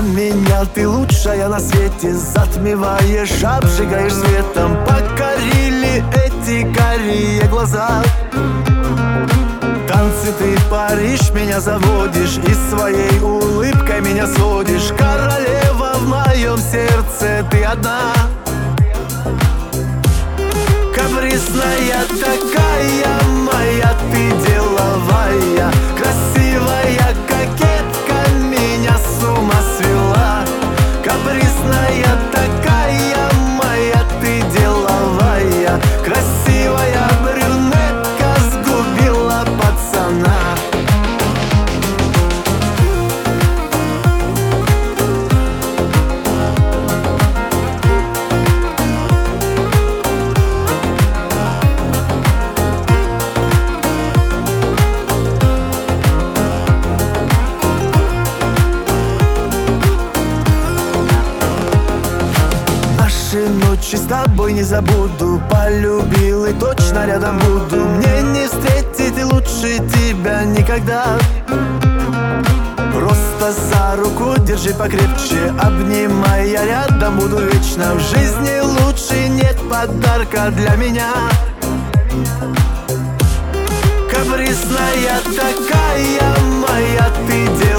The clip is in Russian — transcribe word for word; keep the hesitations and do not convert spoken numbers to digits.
меня ты лучшая на свете. Затмеваешь, обжигаешь светом. Покорили эти карие глаза. Танцы ты паришь, меня заводишь, и своей улыбкой меня сводишь. Королева, в моем сердце ты одна. Капризная такая моя, ты деловая, красивая кокетка, меня с ума свела. Капризная такая моя, ты деловая, красивая брюнетка, сгубила пацана. Ночи с тобой не забуду, полюбил и точно рядом буду. Мне не встретить лучше тебя никогда. Просто за руку держи покрепче, обнимай, я рядом буду вечно. В жизни лучше нет подарка для меня. Капризная такая моя, ты делаешь